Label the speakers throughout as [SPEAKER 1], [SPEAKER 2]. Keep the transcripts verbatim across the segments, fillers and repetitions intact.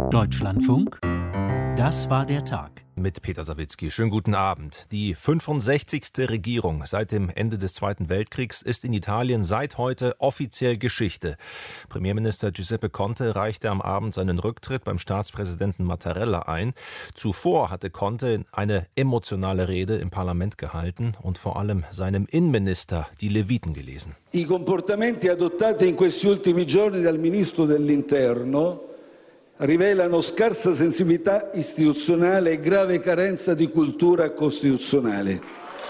[SPEAKER 1] Deutschlandfunk, das war der Tag.
[SPEAKER 2] Mit Peter Sawicki. Schönen guten Abend. Die fünfundsechzigste Regierung seit dem Ende des Zweiten Weltkriegs ist in Italien seit heute offiziell Geschichte. Premierminister Giuseppe Conte reichte am Abend seinen Rücktritt beim Staatspräsidenten Mattarella ein. Zuvor hatte Conte eine emotionale Rede im Parlament gehalten und vor allem seinem Innenminister die Leviten gelesen.
[SPEAKER 3] I comportamenti adottati in questi ultimi giorni dal Ministro dell'Interno rivelano scarsa sensibilità istituzionale e grave carenza di cultura costituzionale.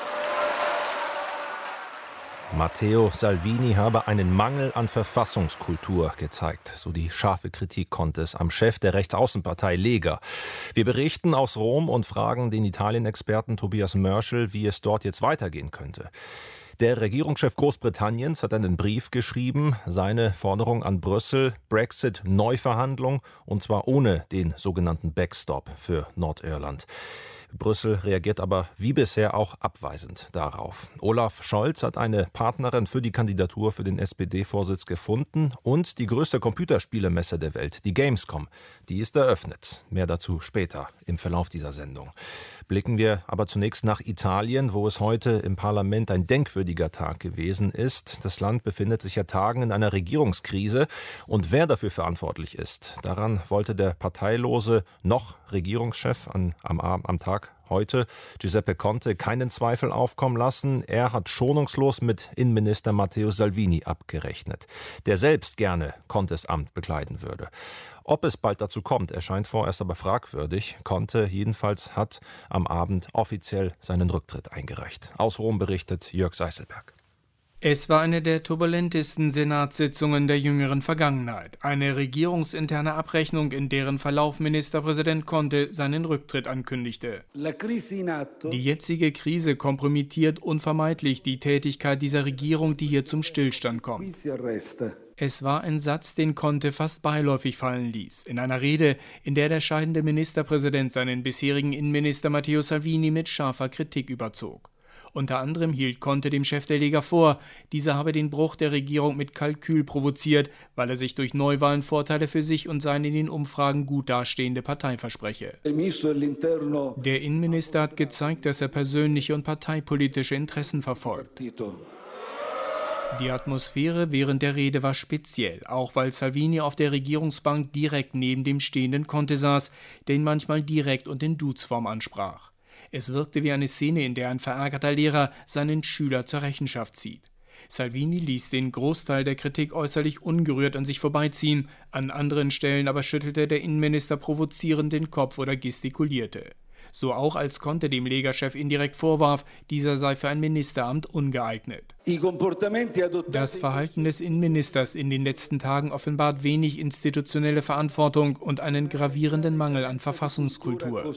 [SPEAKER 2] Matteo Salvini habe einen Mangel an Verfassungskultur gezeigt, so die scharfe Kritik Contes am Chef der Rechtsaußenpartei Lega. Wir berichten aus Rom und fragen den Italien-Experten Tobias Mörschel, wie es dort jetzt weitergehen könnte. Der Regierungschef Großbritanniens hat einen Brief geschrieben, seine Forderung an Brüssel, Brexit-Neuverhandlung, und zwar ohne den sogenannten Backstop für Nordirland. Brüssel reagiert aber wie bisher auch abweisend darauf. Olaf Scholz hat eine Partnerin für die Kandidatur für den S P D-Vorsitz gefunden und die größte Computerspielemesse der Welt, die Gamescom, die ist eröffnet. Mehr dazu später im Verlauf dieser Sendung. Blicken wir aber zunächst nach Italien, wo es heute im Parlament ein denkwürdiger Tag gewesen ist. Das Land befindet sich ja Tagen in einer Regierungskrise. Und wer dafür verantwortlich ist, daran wollte der parteilose noch Regierungschef an, am, am Tag heute, Giuseppe Conte, keinen Zweifel aufkommen lassen. Er hat schonungslos mit Innenminister Matteo Salvini abgerechnet, der selbst gerne Contes Amt bekleiden würde. Ob es bald dazu kommt, erscheint vorerst aber fragwürdig. Conte jedenfalls hat am Abend offiziell seinen Rücktritt eingereicht. Aus Rom berichtet Jörg Seißelberg.
[SPEAKER 4] Es war eine der turbulentesten Senatssitzungen der jüngeren Vergangenheit. Eine regierungsinterne Abrechnung, in deren Verlauf Ministerpräsident Conte seinen Rücktritt ankündigte. Die jetzige Krise kompromittiert unvermeidlich die Tätigkeit dieser Regierung, die hier zum Stillstand kommt. Es war ein Satz, den Conte fast beiläufig fallen ließ. In einer Rede, in der der scheidende Ministerpräsident seinen bisherigen Innenminister Matteo Salvini mit scharfer Kritik überzog. Unter anderem hielt Conte dem Chef der Lega vor, dieser habe den Bruch der Regierung mit Kalkül provoziert, weil er sich durch Neuwahlen Vorteile für sich und seine in den Umfragen gut dastehende Partei verspreche. Der Innenminister hat gezeigt, dass er persönliche und parteipolitische Interessen verfolgt. Die Atmosphäre während der Rede war speziell, auch weil Salvini auf der Regierungsbank direkt neben dem stehenden Conte saß, der ihn manchmal direkt und in Duzform ansprach. Es wirkte wie eine Szene, in der ein verärgerter Lehrer seinen Schüler zur Rechenschaft zieht. Salvini ließ den Großteil der Kritik äußerlich ungerührt an sich vorbeiziehen, an anderen Stellen aber schüttelte der Innenminister provozierend den Kopf oder gestikulierte. So auch als Conte dem Lega-Chef indirekt vorwarf, dieser sei für ein Ministeramt ungeeignet. Das Verhalten des Innenministers in den letzten Tagen offenbart wenig institutionelle Verantwortung und einen gravierenden Mangel an Verfassungskultur.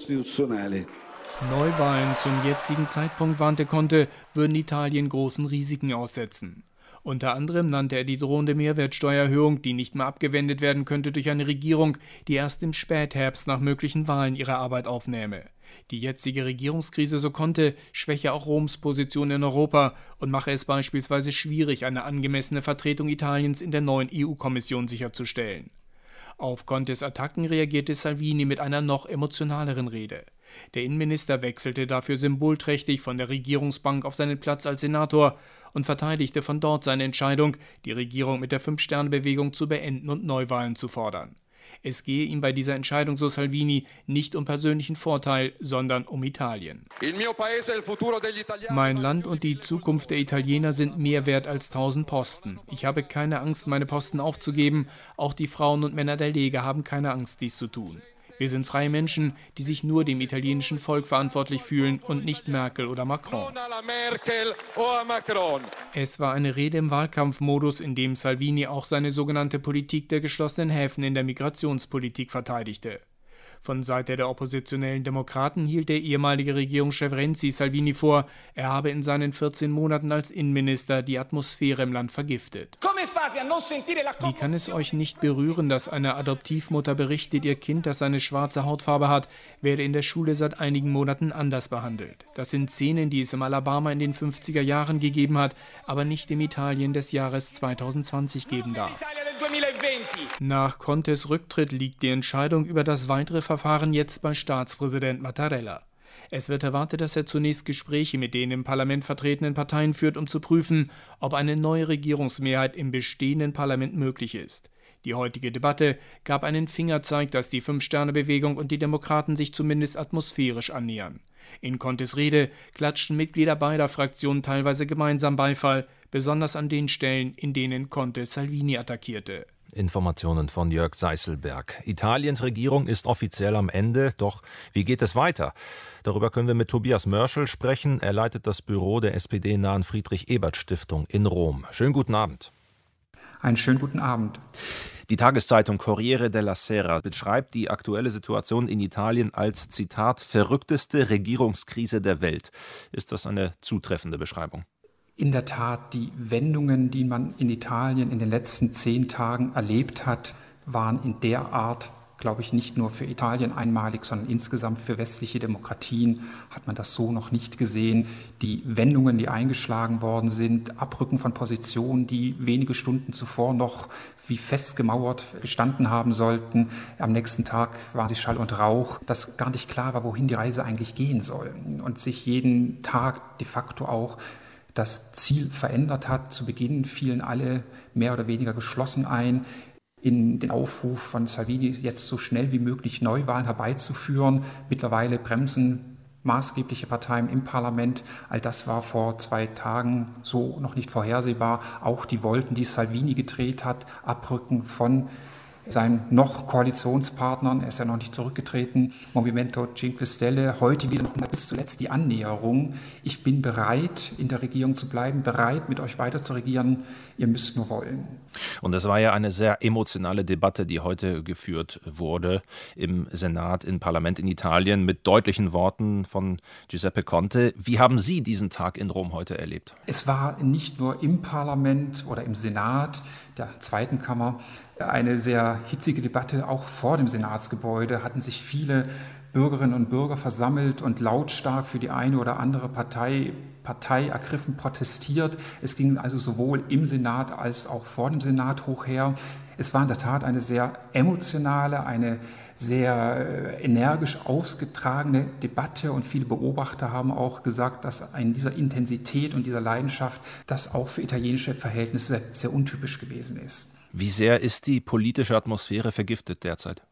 [SPEAKER 4] Neuwahlen zum jetzigen Zeitpunkt, warnte Conte, würden Italien großen Risiken aussetzen. Unter anderem nannte er die drohende Mehrwertsteuererhöhung, die nicht mehr abgewendet werden könnte durch eine Regierung, die erst im Spätherbst nach möglichen Wahlen ihre Arbeit aufnähme. Die jetzige Regierungskrise, so Conte, schwäche auch Roms Position in Europa und mache es beispielsweise schwierig, eine angemessene Vertretung Italiens in der neuen E U-Kommission sicherzustellen. Auf Contes Attacken reagierte Salvini mit einer noch emotionaleren Rede. Der Innenminister wechselte dafür symbolträchtig von der Regierungsbank auf seinen Platz als Senator und verteidigte von dort seine Entscheidung, die Regierung mit der Fünf-Sterne-Bewegung zu beenden und Neuwahlen zu fordern. Es gehe ihm bei dieser Entscheidung, so Salvini, nicht um persönlichen Vorteil, sondern um Italien. Mein Land und die Zukunft der Italiener sind mehr wert als tausend Posten. Ich habe keine Angst, meine Posten aufzugeben. Auch die Frauen und Männer der Lega haben keine Angst, dies zu tun. Wir sind freie Menschen, die sich nur dem italienischen Volk verantwortlich fühlen und nicht Merkel oder Macron. Es war eine Rede im Wahlkampfmodus, in dem Salvini auch seine sogenannte Politik der geschlossenen Häfen in der Migrationspolitik verteidigte. Von Seite der oppositionellen Demokraten hielt der ehemalige Regierungschef Renzi Salvini vor, er habe in seinen vierzehn Monaten als Innenminister die Atmosphäre im Land vergiftet. Wie kann es euch nicht berühren, dass eine Adoptivmutter berichtet, ihr Kind, das eine schwarze Hautfarbe hat, werde in der Schule seit einigen Monaten anders behandelt? Das sind Szenen, die es im Alabama in den fünfziger Jahren gegeben hat, aber nicht im Italien des Jahres zweitausendzwanzig geben darf. Nach Contes Rücktritt liegt die Entscheidung über das weitere Verfahren jetzt bei Staatspräsident Mattarella. Es wird erwartet, dass er zunächst Gespräche mit den im Parlament vertretenen Parteien führt, um zu prüfen, ob eine neue Regierungsmehrheit im bestehenden Parlament möglich ist. Die heutige Debatte gab einen Fingerzeig, dass die Fünf-Sterne-Bewegung und die Demokraten sich zumindest atmosphärisch annähern. In Contes Rede klatschten Mitglieder beider Fraktionen teilweise gemeinsam Beifall, besonders an den Stellen, in denen Conte Salvini attackierte.
[SPEAKER 2] Informationen von Jörg Seißelberg. Italiens Regierung ist offiziell am Ende, doch wie geht es weiter? Darüber können wir mit Tobias Mörschel sprechen. Er leitet das Büro der S P D-nahen Friedrich-Ebert-Stiftung in Rom. Schönen guten Abend.
[SPEAKER 5] Einen schönen guten Abend.
[SPEAKER 2] Die Tageszeitung Corriere della Sera beschreibt die aktuelle Situation in Italien als, Zitat, verrückteste Regierungskrise der Welt. Ist das eine zutreffende Beschreibung?
[SPEAKER 5] In der Tat, die Wendungen, die man in Italien in den letzten zehn Tagen erlebt hat, waren in der Art, glaube ich, nicht nur für Italien einmalig, sondern insgesamt für westliche Demokratien hat man das so noch nicht gesehen. Die Wendungen, die eingeschlagen worden sind, Abrücken von Positionen, die wenige Stunden zuvor noch wie festgemauert gestanden haben sollten. Am nächsten Tag waren sie Schall und Rauch, dass gar nicht klar war, wohin die Reise eigentlich gehen soll. Und sich jeden Tag de facto auch das Ziel verändert hat. Zu Beginn fielen alle mehr oder weniger geschlossen ein in den Aufruf von Salvini, jetzt so schnell wie möglich Neuwahlen herbeizuführen. Mittlerweile bremsen maßgebliche Parteien im Parlament. All das war vor zwei Tagen so noch nicht vorhersehbar. Auch die Wolken, die Salvini gedreht hat, abrücken von seinen noch Koalitionspartnern, er ist ja noch nicht zurückgetreten, Movimento Cinque Stelle, heute wieder noch mal bis zuletzt die Annäherung. Ich bin bereit, in der Regierung zu bleiben, bereit, mit euch weiter zu regieren, ihr müsst nur wollen.
[SPEAKER 2] Und es war ja eine sehr emotionale Debatte, die heute geführt wurde im Senat, im Parlament in Italien, mit deutlichen Worten von Giuseppe Conte. Wie haben Sie diesen Tag in Rom heute erlebt?
[SPEAKER 5] Es war nicht nur im Parlament oder im Senat, der zweiten Kammer, eine sehr hitzige Debatte. Auch vor dem Senatsgebäude hatten sich viele Bürgerinnen und Bürger versammelt und lautstark für die eine oder andere Partei, Partei ergriffen protestiert. Es ging also sowohl im Senat als auch vor dem Senat hoch her. Es war in der Tat eine sehr emotionale, eine sehr energisch ausgetragene Debatte und viele Beobachter haben auch gesagt, dass in dieser Intensität und dieser Leidenschaft das auch für italienische Verhältnisse sehr untypisch gewesen ist.
[SPEAKER 2] Wie sehr ist die politische Atmosphäre vergiftet derzeit?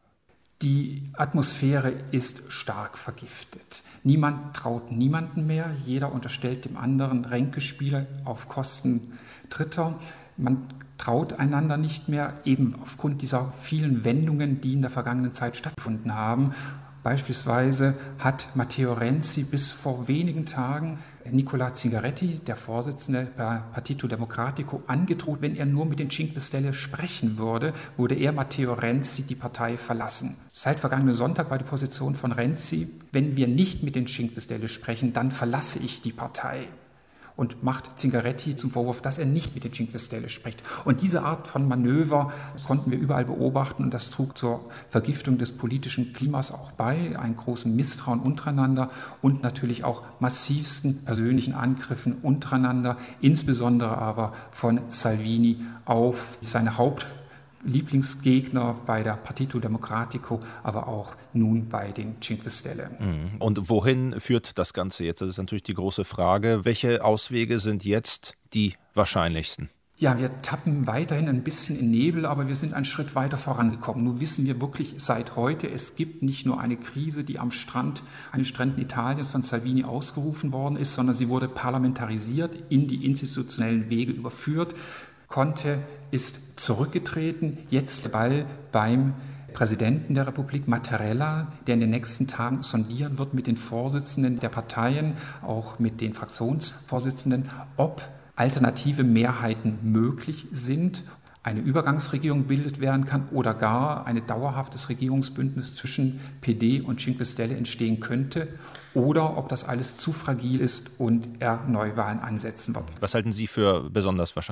[SPEAKER 5] Die Atmosphäre ist stark vergiftet. Niemand traut niemanden mehr. Jeder unterstellt dem anderen Ränkespiele auf Kosten Dritter. Man traut einander nicht mehr, eben aufgrund dieser vielen Wendungen, die in der vergangenen Zeit stattgefunden haben. Beispielsweise hat Matteo Renzi bis vor wenigen Tagen Nicola Zingaretti, der Vorsitzende der Partito Democratico, angedroht, wenn er nur mit den Cinque Stelle sprechen würde, würde er, Matteo Renzi, die Partei verlassen. Seit vergangenen Sonntag war die Position von Renzi, wenn wir nicht mit den Cinque Stelle sprechen, dann verlasse ich die Partei. Und macht Zingaretti zum Vorwurf, dass er nicht mit den Cinque Stelle spricht. Und diese Art von Manöver konnten wir überall beobachten und das trug zur Vergiftung des politischen Klimas auch bei, einem großen Misstrauen untereinander und natürlich auch massivsten persönlichen Angriffen untereinander, insbesondere aber von Salvini auf seine Haupt Lieblingsgegner bei der Partito Democratico, aber auch nun bei den Cinque Stelle.
[SPEAKER 2] Und wohin führt das Ganze jetzt? Das ist natürlich die große Frage. Welche Auswege sind jetzt die wahrscheinlichsten?
[SPEAKER 5] Ja, wir tappen weiterhin ein bisschen in Nebel, aber wir sind einen Schritt weiter vorangekommen. Nun wissen wir wirklich seit heute, es gibt nicht nur eine Krise, die am Strand, an den Stränden Italiens von Salvini ausgerufen worden ist, sondern sie wurde parlamentarisiert, in die institutionellen Wege überführt. Conte ist zurückgetreten, jetzt der Ball beim Präsidenten der Republik, Mattarella, der in den nächsten Tagen sondieren wird mit den Vorsitzenden der Parteien, auch mit den Fraktionsvorsitzenden, ob alternative Mehrheiten möglich sind, eine Übergangsregierung bildet werden kann oder gar ein dauerhaftes Regierungsbündnis zwischen P D und Cinque Stelle entstehen könnte oder ob das alles zu fragil ist und er Neuwahlen ansetzen wird.
[SPEAKER 2] Was halten Sie für besonders wahrscheinlich?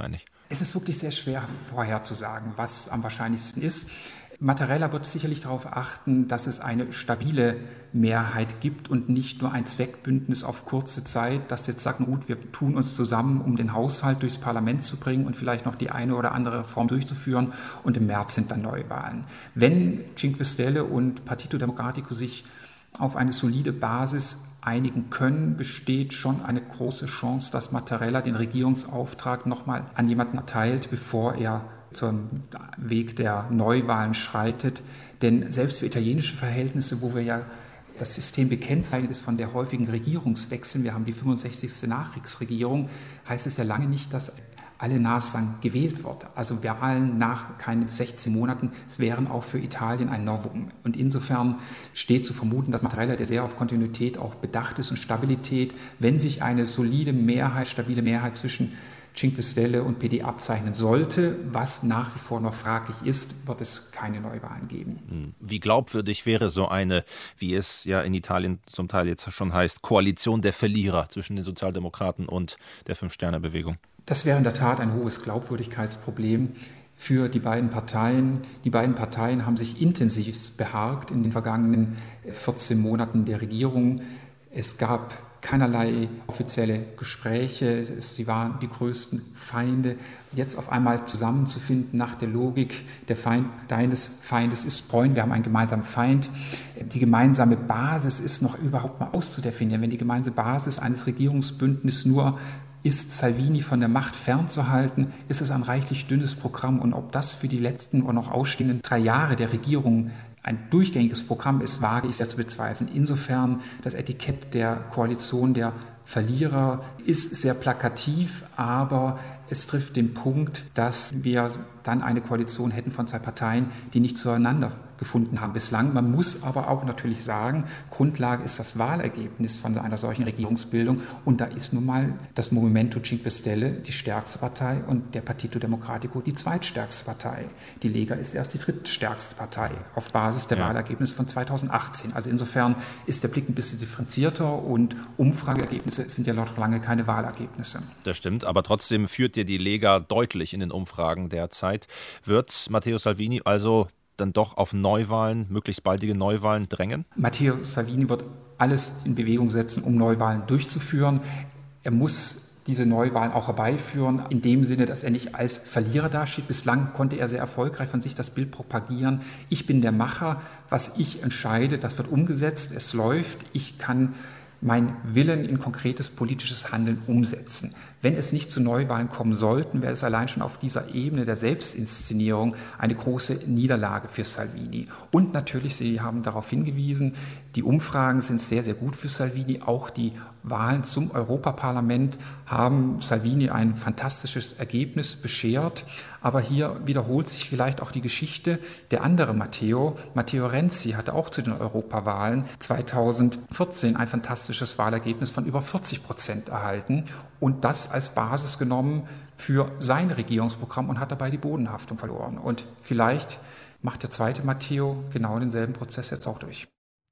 [SPEAKER 5] Es ist wirklich sehr schwer vorherzusagen, was am wahrscheinlichsten ist. Mattarella wird sicherlich darauf achten, dass es eine stabile Mehrheit gibt und nicht nur ein Zweckbündnis auf kurze Zeit, das jetzt sagt, gut, wir tun uns zusammen, um den Haushalt durchs Parlament zu bringen und vielleicht noch die eine oder andere Reform durchzuführen und im März sind dann Neuwahlen. Wenn Cinque Stelle und Partito Democratico sich auf eine solide Basis einigen können, besteht schon eine große Chance, dass Mattarella den Regierungsauftrag nochmal an jemanden erteilt, bevor er zum Weg der Neuwahlen schreitet. Denn selbst für italienische Verhältnisse, wo wir ja das System gekennzeichnet ist von der häufigen Regierungswechseln, wir haben die fünfundsechzigste Nachkriegsregierung, heißt es ja lange nicht, dass alle naslang gewählt wird. Also Wahlen nach keinen sechzehn Monaten, es wären auch für Italien ein Novum. Und insofern steht zu vermuten, dass Mattarella, der sehr auf Kontinuität auch bedacht ist und Stabilität, wenn sich eine solide Mehrheit, stabile Mehrheit zwischen Cinque Stelle und P D abzeichnen sollte, was nach wie vor noch fraglich ist, wird es keine Neuwahlen geben.
[SPEAKER 2] Wie glaubwürdig wäre so eine, wie es ja in Italien zum Teil jetzt schon heißt, Koalition der Verlierer zwischen den Sozialdemokraten und der Fünf-Sterne-Bewegung?
[SPEAKER 5] Das wäre in der Tat ein hohes Glaubwürdigkeitsproblem für die beiden Parteien. Die beiden Parteien haben sich intensiv beharrt in den vergangenen vierzehn Monaten der Regierung. Es gab keinerlei offizielle Gespräche, sie waren die größten Feinde. Jetzt auf einmal zusammenzufinden nach der Logik, der Feind deines Feindes ist Freund, wir haben einen gemeinsamen Feind. Die gemeinsame Basis ist noch überhaupt mal auszudefinieren. Wenn die gemeinsame Basis eines Regierungsbündnisses nur ist, Salvini von der Macht fernzuhalten, ist es ein reichlich dünnes Programm. Und ob das für die letzten und noch ausstehenden drei Jahre der Regierung ein durchgängiges Programm ist, wage ich sehr zu bezweifeln. Insofern das Etikett der Koalition der Verlierer ist sehr plakativ, aber es trifft den Punkt, dass wir dann eine Koalition hätten von zwei Parteien, die nicht zueinander gefunden haben bislang. Man muss aber auch natürlich sagen, Grundlage ist das Wahlergebnis von einer solchen Regierungsbildung und da ist nun mal das Movimento Cinque Stelle die stärkste Partei und der Partito Democratico die zweitstärkste Partei. Die Lega ist erst die drittstärkste Partei auf Basis der ja. Wahlergebnisse von zweitausendachtzehn. Also insofern ist der Blick ein bisschen differenzierter und Umfrageergebnisse sind ja noch lange keine Wahlergebnisse.
[SPEAKER 2] Das stimmt, aber trotzdem führt ja die Lega deutlich in den Umfragen derzeit. Wird Matteo Salvini also dann doch auf Neuwahlen, möglichst baldige Neuwahlen drängen?
[SPEAKER 5] Matteo Salvini wird alles in Bewegung setzen, um Neuwahlen durchzuführen. Er muss diese Neuwahlen auch herbeiführen, in dem Sinne, dass er nicht als Verlierer dasteht. Bislang konnte er sehr erfolgreich von sich das Bild propagieren. Ich bin der Macher, was ich entscheide, das wird umgesetzt, es läuft, ich kann meinen Willen in konkretes politisches Handeln umsetzen. Wenn es nicht zu Neuwahlen kommen sollten, wäre es allein schon auf dieser Ebene der Selbstinszenierung eine große Niederlage für Salvini. Und natürlich, Sie haben darauf hingewiesen, die Umfragen sind sehr, sehr gut für Salvini. Auch die Wahlen zum Europaparlament haben Salvini ein fantastisches Ergebnis beschert. Aber hier wiederholt sich vielleicht auch die Geschichte. Der andere Matteo, Matteo Renzi, hatte auch zu den Europawahlen zweitausendvierzehn ein fantastisches Wahlergebnis von über vierzig Prozent erhalten und das als Basis genommen für sein Regierungsprogramm und hat dabei die Bodenhaftung verloren. Und vielleicht macht der zweite Matteo genau denselben Prozess jetzt auch durch.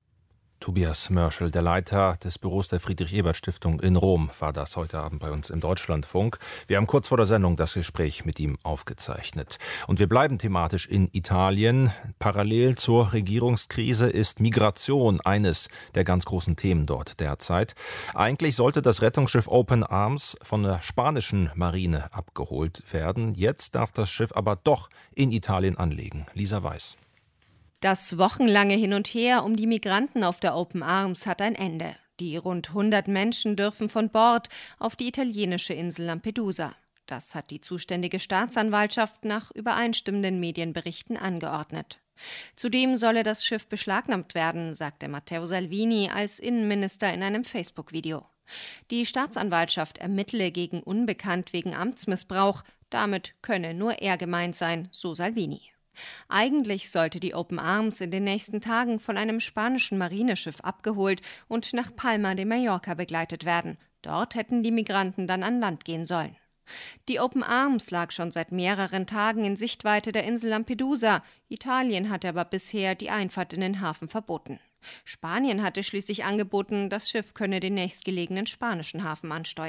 [SPEAKER 2] Tobias Mörschel, der Leiter des Büros der Friedrich-Ebert-Stiftung in Rom, war das heute Abend bei uns im Deutschlandfunk. Wir haben kurz vor der Sendung das Gespräch mit ihm aufgezeichnet. Und wir bleiben thematisch in Italien. Parallel zur Regierungskrise ist Migration eines der ganz großen Themen dort derzeit. Eigentlich sollte das Rettungsschiff Open Arms von der spanischen Marine abgeholt werden. Jetzt darf das Schiff aber doch in Italien anlegen. Lisa Weiß.
[SPEAKER 6] Das wochenlange Hin und Her um die Migranten auf der Open Arms hat ein Ende. Die rund hundert Menschen dürfen von Bord auf die italienische Insel Lampedusa. Das hat die zuständige Staatsanwaltschaft nach übereinstimmenden Medienberichten angeordnet. Zudem solle das Schiff beschlagnahmt werden, sagte Matteo Salvini als Innenminister in einem Facebook-Video. Die Staatsanwaltschaft ermittle gegen Unbekannt wegen Amtsmissbrauch. Damit könne nur er gemeint sein, so Salvini. Eigentlich sollte die Open Arms in den nächsten Tagen von einem spanischen Marineschiff abgeholt und nach Palma de Mallorca begleitet werden. Dort hätten die Migranten dann an Land gehen sollen. Die Open Arms lag schon seit mehreren Tagen in Sichtweite der Insel Lampedusa. Italien hatte aber bisher die Einfahrt in den Hafen verboten. Spanien hatte schließlich angeboten, das Schiff könne den nächstgelegenen spanischen Hafen ansteuern.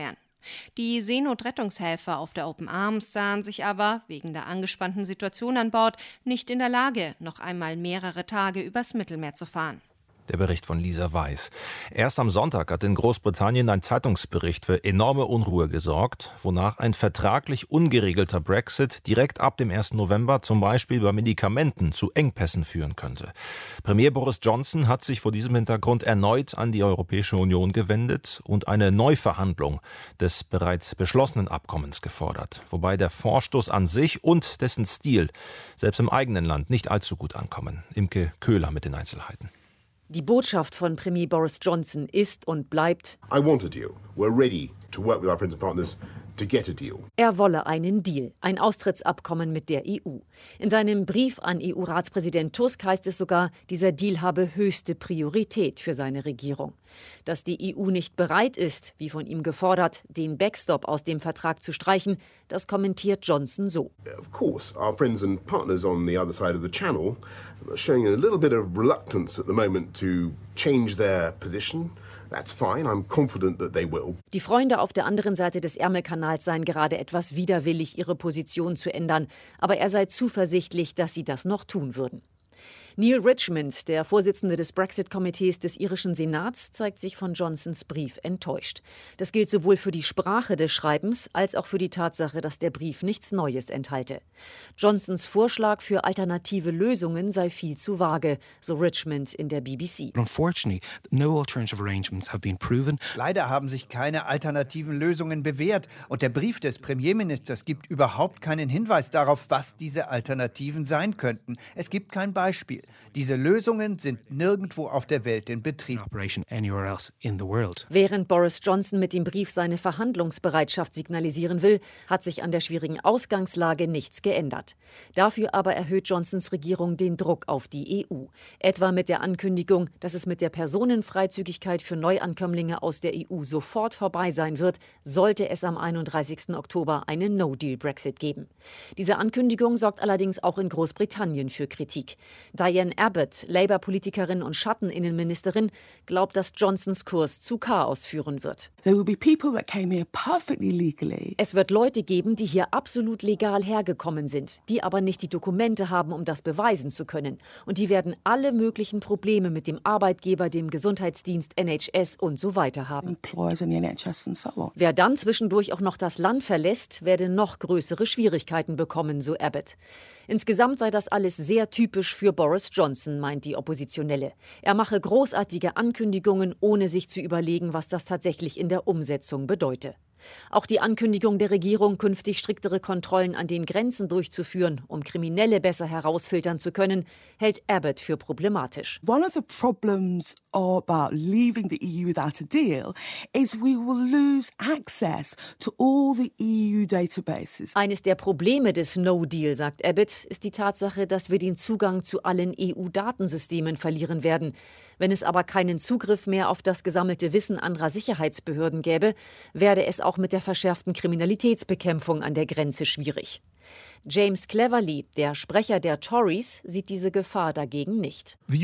[SPEAKER 6] Die Seenotrettungshelfer auf der Open Arms sahen sich aber wegen der angespannten Situation an Bord nicht in der Lage, noch einmal mehrere Tage übers Mittelmeer zu fahren.
[SPEAKER 2] Der Bericht von Lisa Weiß. Erst am Sonntag hat in Großbritannien ein Zeitungsbericht für enorme Unruhe gesorgt, wonach ein vertraglich ungeregelter Brexit direkt ab dem ersten November zum Beispiel bei Medikamenten zu Engpässen führen könnte. Premier Boris Johnson hat sich vor diesem Hintergrund erneut an die Europäische Union gewendet und eine Neuverhandlung des bereits beschlossenen Abkommens gefordert, wobei der Vorstoß an sich und dessen Stil selbst im eigenen Land nicht allzu gut ankommen. Imke Köhler mit den Einzelheiten.
[SPEAKER 7] Die Botschaft von Premier Boris Johnson ist und bleibt:
[SPEAKER 8] I want a deal. We're ready to work with our friends and partners to get a deal.
[SPEAKER 7] Er wolle einen Deal, ein Austrittsabkommen mit der E U. In seinem Brief an E U-Ratspräsident Tusk heißt es sogar, dieser Deal habe höchste Priorität für seine Regierung. Dass die E U nicht bereit ist, wie von ihm gefordert, den Backstop aus dem Vertrag zu streichen, das kommentiert Johnson so.
[SPEAKER 8] Of course, our friends and partners on the other side of the channel are showing a little bit of reluctance at the moment to change their position. That's fine. I'm confident that they will.
[SPEAKER 7] Die Freunde auf der anderen Seite des Ärmelkanals seien gerade etwas widerwillig, ihre Position zu ändern, aber er sei zuversichtlich, dass sie das noch tun würden. Neil Richmond, der Vorsitzende des Brexit-Komitees des irischen Senats, zeigt sich von Johnsons Brief enttäuscht. Das gilt sowohl für die Sprache des Schreibens als auch für die Tatsache, dass der Brief nichts Neues enthalte. Johnsons Vorschlag für alternative Lösungen sei viel zu vage, so Richmond in der B B C.
[SPEAKER 9] Leider haben sich keine alternativen Lösungen bewährt und der Brief des Premierministers gibt überhaupt keinen Hinweis darauf, was diese Alternativen sein könnten. Es gibt kein Beispiel. Diese Lösungen sind nirgendwo auf der Welt in Betrieb.
[SPEAKER 7] Während Boris Johnson mit dem Brief seine Verhandlungsbereitschaft signalisieren will, hat sich an der schwierigen Ausgangslage nichts geändert. Dafür aber erhöht Johnsons Regierung den Druck auf die E U. Etwa mit der Ankündigung, dass es mit der Personenfreizügigkeit für Neuankömmlinge aus der E U sofort vorbei sein wird, sollte es am einunddreißigsten Oktober einen No-Deal-Brexit geben. Diese Ankündigung sorgt allerdings auch in Großbritannien für Kritik. Diane Abbott, Labour-Politikerin und Schatteninnenministerin, glaubt, dass Johnsons Kurs zu Chaos führen wird. Es wird Leute geben, die hier absolut legal hergekommen sind, die aber nicht die Dokumente haben, um das beweisen zu können. Und die werden alle möglichen Probleme mit dem Arbeitgeber, dem Gesundheitsdienst, N H S und so weiter haben. Wer dann zwischendurch auch noch das Land verlässt, werde noch größere Schwierigkeiten bekommen, so Abbott. Insgesamt sei das alles sehr typisch für Boris Johnson, meint die Oppositionelle. Er mache großartige Ankündigungen, ohne sich zu überlegen, was das tatsächlich in der Umsetzung bedeute. Auch die Ankündigung der Regierung, künftig striktere Kontrollen an den Grenzen durchzuführen, um Kriminelle besser herausfiltern zu können, hält Abbott für problematisch.
[SPEAKER 10] One of the problems about leaving the E U without a deal is we will lose access to all the E U databases.
[SPEAKER 7] Eines der Probleme des No-Deal, sagt Abbott, ist die Tatsache, dass wir den Zugang zu allen E U-Datensystemen verlieren werden. Wenn es aber keinen Zugriff mehr auf das gesammelte Wissen anderer Sicherheitsbehörden gäbe, werde es auch mit der verschärften Kriminalitätsbekämpfung an der Grenze schwierig. James Cleverly, der Sprecher der Tories, sieht diese Gefahr dagegen nicht.
[SPEAKER 11] Die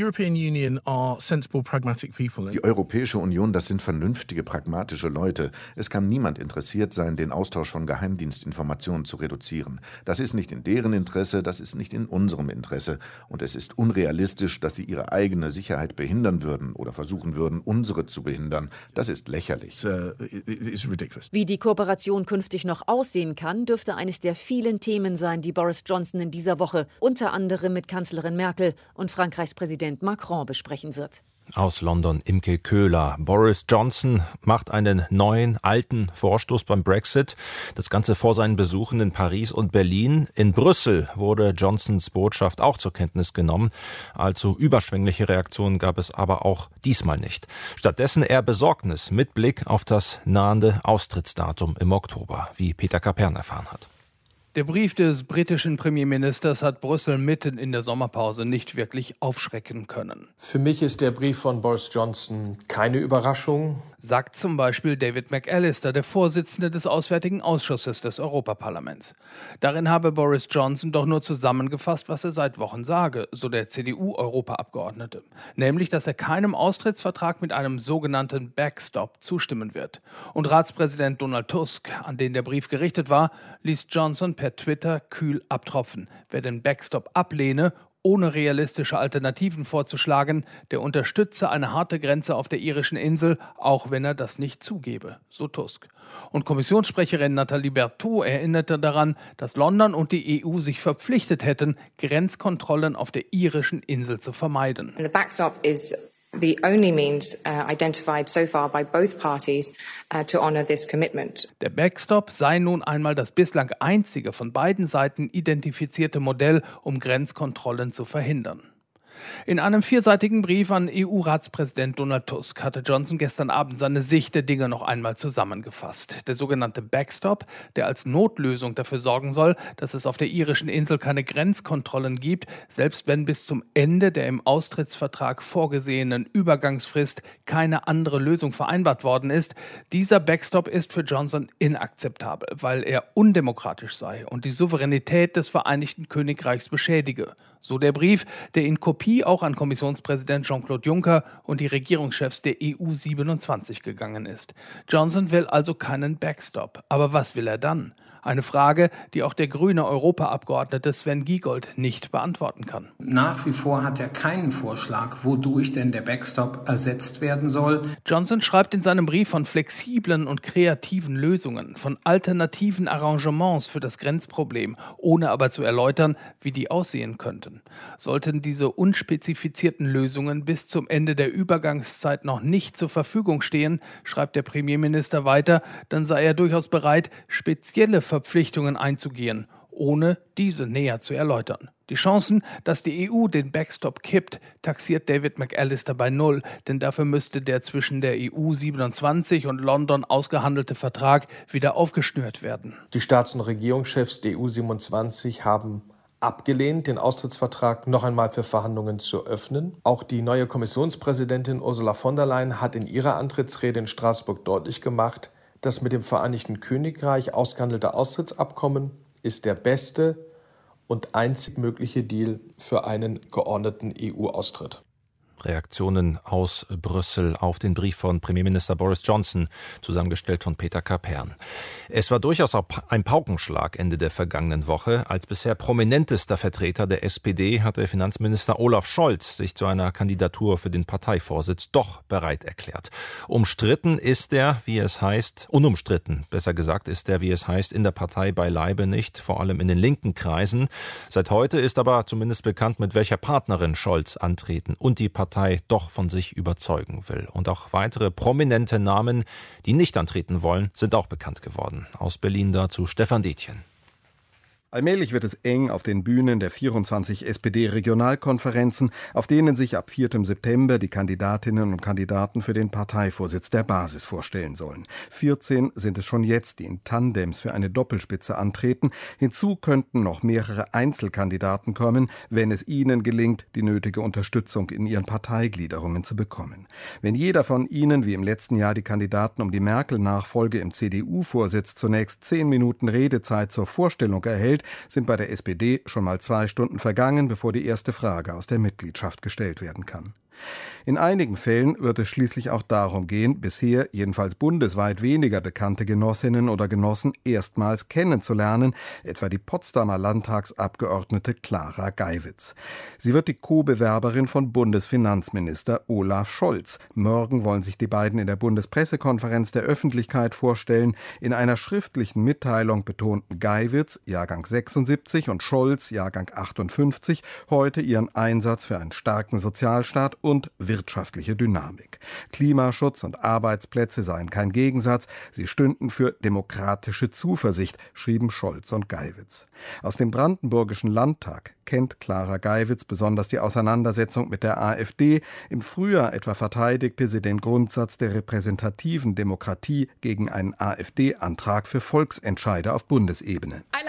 [SPEAKER 12] Europäische Union, das sind vernünftige, pragmatische Leute. Es kann niemand interessiert sein, den Austausch von Geheimdienstinformationen zu reduzieren. Das ist nicht in deren Interesse, das ist nicht in unserem Interesse. Und es ist unrealistisch, dass sie ihre eigene Sicherheit behindern würden oder versuchen würden, unsere zu behindern. Das ist lächerlich.
[SPEAKER 7] Wie die Kooperation künftig noch aussehen kann, dürfte eines der vielen Themen sein, die Boris Johnson in dieser Woche unter anderem mit Kanzlerin Merkel und Frankreichs Präsident Macron besprechen wird.
[SPEAKER 2] Aus London Imke Köhler. Boris Johnson macht einen neuen, alten Vorstoß beim Brexit. Das Ganze vor seinen Besuchen in Paris und Berlin. In Brüssel wurde Johnsons Botschaft auch zur Kenntnis genommen. Allzu überschwängliche Reaktionen gab es aber auch diesmal nicht. Stattdessen eher Besorgnis mit Blick auf das nahende Austrittsdatum im Oktober, wie Peter Kapern erfahren hat.
[SPEAKER 11] Der Brief des britischen Premierministers hat Brüssel mitten in der Sommerpause nicht wirklich aufschrecken können.
[SPEAKER 13] Für mich ist der Brief von Boris Johnson keine Überraschung,
[SPEAKER 11] sagt zum Beispiel David McAllister, der Vorsitzende des Auswärtigen Ausschusses des Europaparlaments. Darin habe Boris Johnson doch nur zusammengefasst, was er seit Wochen sage, so der C D U-Europaabgeordnete. Nämlich, dass er keinem Austrittsvertrag mit einem sogenannten Backstop zustimmen wird. Und Ratspräsident Donald Tusk, an den der Brief gerichtet war, ließ Johnson per Twitter kühl abtropfen. Wer den Backstop ablehne, ohne realistische Alternativen vorzuschlagen, der unterstütze eine harte Grenze auf der irischen Insel, auch wenn er das nicht zugebe, so Tusk. Und Kommissionssprecherin Nathalie Berthaud erinnerte daran, dass London und die E U sich verpflichtet hätten, Grenzkontrollen auf der irischen Insel zu vermeiden.
[SPEAKER 14] The backstop is the only means uh, identified so far by both parties uh, to honor this commitment.
[SPEAKER 11] Der Backstop sei nun einmal das bislang einzige von beiden Seiten identifizierte Modell, um Grenzkontrollen zu verhindern. In einem vierseitigen Brief an E U-Ratspräsident Donald Tusk hatte Johnson gestern Abend seine Sicht der Dinge noch einmal zusammengefasst. Der sogenannte Backstop, der als Notlösung dafür sorgen soll, dass es auf der irischen Insel keine Grenzkontrollen gibt, selbst wenn bis zum Ende der im Austrittsvertrag vorgesehenen Übergangsfrist keine andere Lösung vereinbart worden ist. Dieser Backstop ist für Johnson inakzeptabel, weil er undemokratisch sei und die Souveränität des Vereinigten Königreichs beschädige. So der Brief, der in Kopie auch an Kommissionspräsident Jean-Claude Juncker und die Regierungschefs der E U siebenundzwanzig gegangen ist. Johnson will also keinen Backstop. Aber was will er dann? Eine Frage, die auch der grüne Europaabgeordnete Sven Giegold nicht beantworten kann.
[SPEAKER 15] Nach wie vor hat er keinen Vorschlag, wodurch denn der Backstop ersetzt werden soll.
[SPEAKER 11] Johnson schreibt in seinem Brief von flexiblen und kreativen Lösungen, von alternativen Arrangements für das Grenzproblem, ohne aber zu erläutern, wie die aussehen könnten. Sollten diese unspezifizierten Lösungen bis zum Ende der Übergangszeit noch nicht zur Verfügung stehen, schreibt der Premierminister weiter, dann sei er durchaus bereit, spezielle Verpflichtungen einzugehen, ohne diese näher zu erläutern. Die Chancen, dass die E U den Backstop kippt, taxiert David McAllister bei null, denn dafür müsste der zwischen der E U siebenundzwanzig und London ausgehandelte Vertrag wieder aufgeschnürt werden.
[SPEAKER 13] Die Staats- und Regierungschefs der E U siebenundzwanzig haben abgelehnt, den Austrittsvertrag noch einmal für Verhandlungen zu öffnen. Auch die neue Kommissionspräsidentin Ursula von der Leyen hat in ihrer Antrittsrede in Straßburg deutlich gemacht, das mit dem Vereinigten Königreich ausgehandelte Austrittsabkommen ist der beste und einzig mögliche Deal für einen geordneten E U-Austritt.
[SPEAKER 2] Reaktionen aus Brüssel auf den Brief von Premierminister Boris Johnson, zusammengestellt von Peter Kapern. Es war durchaus auch ein Paukenschlag Ende der vergangenen Woche. Als bisher prominentester Vertreter der S P D hatte Finanzminister Olaf Scholz sich zu einer Kandidatur für den Parteivorsitz doch bereit erklärt. Umstritten ist er, wie es heißt, unumstritten, besser gesagt, ist er, wie es heißt, in der Partei beileibe nicht, vor allem in den linken Kreisen. Seit heute ist aber zumindest bekannt, mit welcher Partnerin Scholz antreten und die Partei doch von sich überzeugen will. Und auch weitere prominente Namen, die nicht antreten wollen, sind auch bekannt geworden. Aus Berlin dazu Stefan Detjen.
[SPEAKER 16] Allmählich wird es eng auf den Bühnen der vierundzwanzig S P D-Regionalkonferenzen, auf denen sich ab vierten September die Kandidatinnen und Kandidaten für den Parteivorsitz der Basis vorstellen sollen. vierzehn sind es schon jetzt, die in Tandems für eine Doppelspitze antreten. Hinzu könnten noch mehrere Einzelkandidaten kommen, wenn es ihnen gelingt, die nötige Unterstützung in ihren Parteigliederungen zu bekommen. Wenn jeder von ihnen, wie im letzten Jahr die Kandidaten um die Merkel-Nachfolge im C D U-Vorsitz, zunächst zehn Minuten Redezeit zur Vorstellung erhält, sind bei der S P D schon mal zwei Stunden vergangen, bevor die erste Frage aus der Mitgliedschaft gestellt werden kann. In einigen Fällen wird es schließlich auch darum gehen, bisher jedenfalls bundesweit weniger bekannte Genossinnen oder Genossen erstmals kennenzulernen, etwa die Potsdamer Landtagsabgeordnete Clara Geiwitz. Sie wird die Co-Bewerberin von Bundesfinanzminister Olaf Scholz. Morgen wollen sich die beiden in der Bundespressekonferenz der Öffentlichkeit vorstellen. In einer schriftlichen Mitteilung betonten Geiwitz, Jahrgang sechsundsiebzig, und Scholz, Jahrgang achtundfünfzig, heute ihren Einsatz für einen starken Sozialstaat und wirtschaftliche Dynamik. Klimaschutz und Arbeitsplätze seien kein Gegensatz, sie stünden für demokratische Zuversicht, schrieben Scholz und Geiwitz. Aus dem Brandenburgischen Landtag kennt Clara Geiwitz besonders die Auseinandersetzung mit der AfD. Im Frühjahr etwa verteidigte sie den Grundsatz der repräsentativen Demokratie gegen einen AfD-Antrag für Volksentscheide auf Bundesebene.
[SPEAKER 17] Eine einfache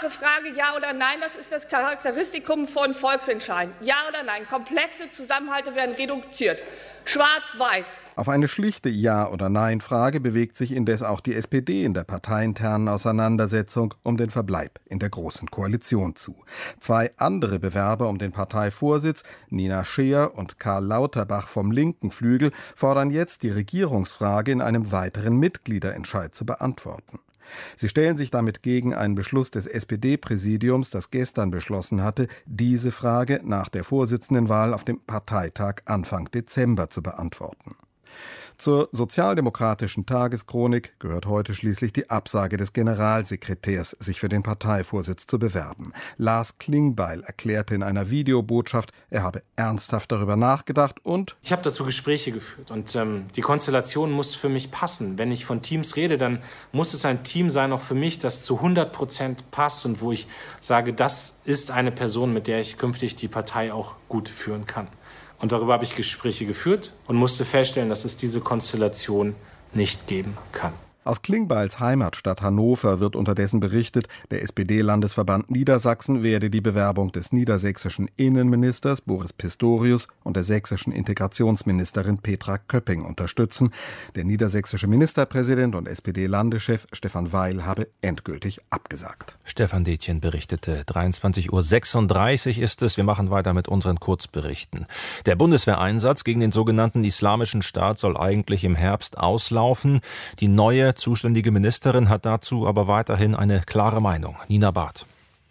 [SPEAKER 17] Einfache Frage, ja oder nein, das ist das Charakteristikum von Volksentscheiden. Ja oder nein, komplexe Zusammenhalte werden reduziert. Schwarz-Weiß.
[SPEAKER 16] Auf eine schlichte Ja- oder Nein-Frage bewegt sich indes auch die S P D in der parteiinternen Auseinandersetzung um den Verbleib in der Großen Koalition zu. Zwei andere Bewerber um den Parteivorsitz, Nina Scheer und Karl Lauterbach vom linken Flügel, fordern jetzt, die Regierungsfrage in einem weiteren Mitgliederentscheid zu beantworten. Sie stellen sich damit gegen einen Beschluss des S P D-Präsidiums, das gestern beschlossen hatte, diese Frage nach der Vorsitzendenwahl auf dem Parteitag Anfang Dezember zu beantworten. Zur sozialdemokratischen Tageschronik gehört heute schließlich die Absage des Generalsekretärs, sich für den Parteivorsitz zu bewerben. Lars Klingbeil erklärte in einer Videobotschaft, er habe ernsthaft darüber nachgedacht und
[SPEAKER 18] ich habe dazu Gespräche geführt und ähm, die Konstellation muss für mich passen. Wenn ich von Teams rede, dann muss es ein Team sein, auch für mich, das zu hundert Prozent passt und wo ich sage, das ist eine Person, mit der ich künftig die Partei auch gut führen kann. Und darüber habe ich Gespräche geführt und musste feststellen, dass es diese Konstellation nicht geben kann.
[SPEAKER 16] Aus Klingbeils Heimatstadt Hannover wird unterdessen berichtet, der S P D-Landesverband Niedersachsen werde die Bewerbung des niedersächsischen Innenministers Boris Pistorius und der sächsischen Integrationsministerin Petra Köpping unterstützen. Der niedersächsische Ministerpräsident und S P D-Landeschef Stefan Weil habe endgültig abgesagt.
[SPEAKER 2] Stefan Detjen berichtete. dreiundzwanzig Uhr sechsunddreißig ist es. Wir machen weiter mit unseren Kurzberichten. Der Bundeswehreinsatz gegen den sogenannten Islamischen Staat soll eigentlich im Herbst auslaufen. Die neue zuständige Ministerin hat dazu aber weiterhin eine klare Meinung. Nina Barth.